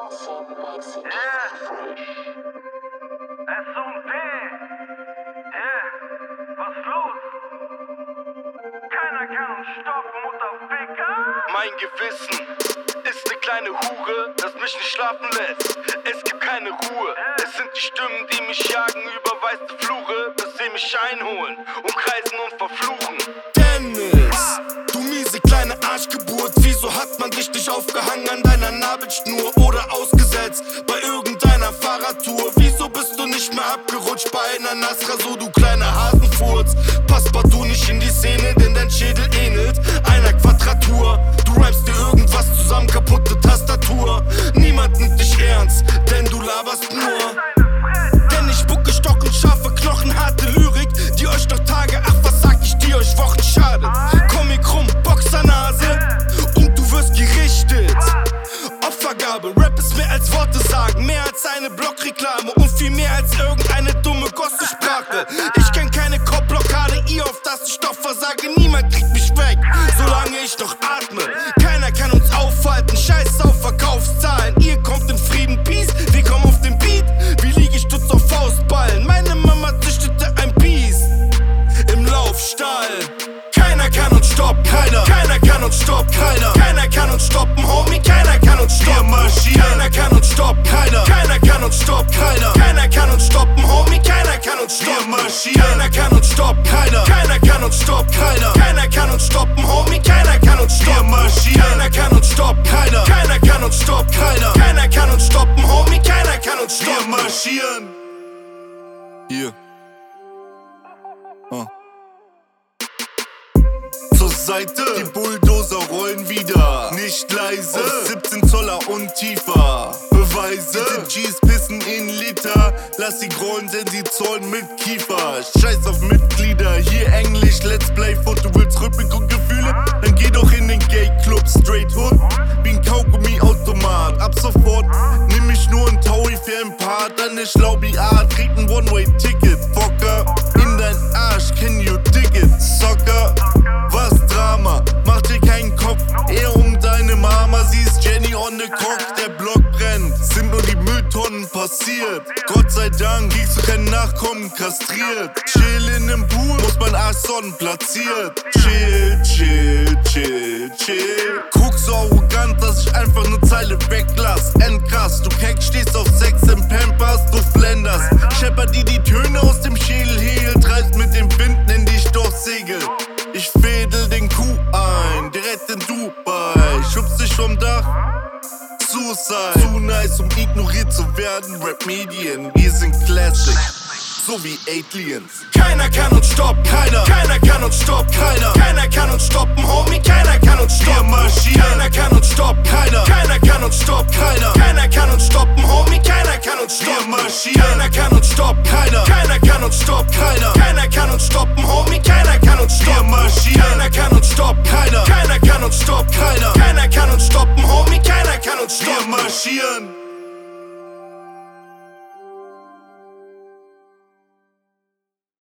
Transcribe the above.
S&P. Was los? Keiner kann uns stoppen, Mutterficker. Mein Gewissen ist ne kleine Hure, das mich nicht schlafen lässt. Es gibt keine Ruhe. Es sind die Stimmen, die mich jagen über weiße Flure, bis sie mich einholen, umkreisen und verfluchen. Dennis, du miese kleine Arschgeburt, wieso hat man dich nicht aufgehangen an deiner Nabelschnur oder ausgesetzt bei irgendeiner Fahrradtour? Wieso bist du nicht mehr abgerutscht bei einer Nassrasur, du kleiner Hasenfurz? Pass partout nicht in die Szene, denn dein Schädel ähnelt einer Quadratur. Du reimst dir irgendwas zusammen, kaputte Tastatur. Niemand nimmt dich ernst, denn du laberst nur. Denn ich spucke stockenscharfe, knochenharte Lyrik, die euch doch Tage, ach was sag ich dir, euch Wochen schadet. Comic rum, Boxernase und du wirst gerichtet. Opfergabe, Rap ist mehr als Worte sagen, mehr als eine Blockreklame und viel mehr als irgendeine dumme Gossensprache. Ich kenn keine Kopfblockade, ihr auf das ich doch versage, niemand kriegt mich weg, solange ich noch atme. Keiner kann uns aufhalten, scheiß auf Verkaufszahlen. Ihr kommt in Frieden, Peace, wir kommen auf den Beat, wie Liegestütz auf Faustballen. Meine Mama züchtete ein Biest im Laufstall. Keiner kann uns stoppen, keiner kann uns stoppen, keiner kann uns stoppen, Homie, keiner kann uns stoppen. Keiner kann uns stoppen, keiner kann uns stoppen, keiner kann uns stoppen, Homie, keiner kann uns stoppen. Keiner kann uns stoppen, keiner kann uns stoppen, keiner kann uns stoppen, Homie, keiner kann uns stoppen. Keiner kann uns stoppen, keiner kann uns stoppen, keiner kann uns stoppen, Homie, keiner kann uns stoppen. Wir marschieren. Hier. Zur Seite, die Bulldozer rollen wieder. Nicht leise, aus 17 Zoller und tiefer. Beweise, die G's pissen in Liter. Lass sie grollen, denn sie zollen mit Kiefer. Scheiß auf Mitglieder, hier Englisch, Let's Play Foot. Du willst Rhythmik und Gefühle? Dann geh doch in den Gay-Club, Straight Hood. Wie ein Kaugummi-Automat, ab sofort nimm ich nur ein Taui für ein Paar. Dann ne Schlaubi-Art, krieg ein One-Way-Ticket. Focker, in dein Arsch, can you dig it? Socker, was Drama, mach dir keinen Kopf, eher um deine Mama. Sie ist Jenny on the Cock, der Block brennt, sind nur die Mülltonnen passiert. Gott sei Dank kriegst du kein Nachkommen kastriert. Chill in nem Pool, muss mein Arsch sonnen platziert. Chill, chill, chill, chill. Guck so arrogant, dass ich einfach ne Zeile weglass. Endkrass, du Keck stehst auf Sex im Pampers, du flenderst. Schepper dir die Töne aus dem Schädel, Heel, treibst mit dem Wind, nenn dich doch Segel. Ich fädel den Kuh ein, direkt in Dubai. Schubst dich vom Dach, Suicide. Zu nice, um ignoriert zu werden. Rap-Medien, wir sind Classic, so wie Aliens. Keiner kann uns stoppen, keiner kann uns stoppen, keiner kann uns stoppen, Homie, keiner kann uns stoppen. Keiner kann uns stoppen, keiner kann uns stoppen, keiner kann uns stoppen, Homie, keiner kann uns stoppen. Keiner kann uns stoppen, keiner kann uns stoppen, keiner kann uns stoppen, Homie, keiner kann uns stoppen. Keiner kann uns stoppen, keiner kann uns stoppen, keiner kann uns stoppen, Homie, keiner kann uns stoppen. Wir marschieren.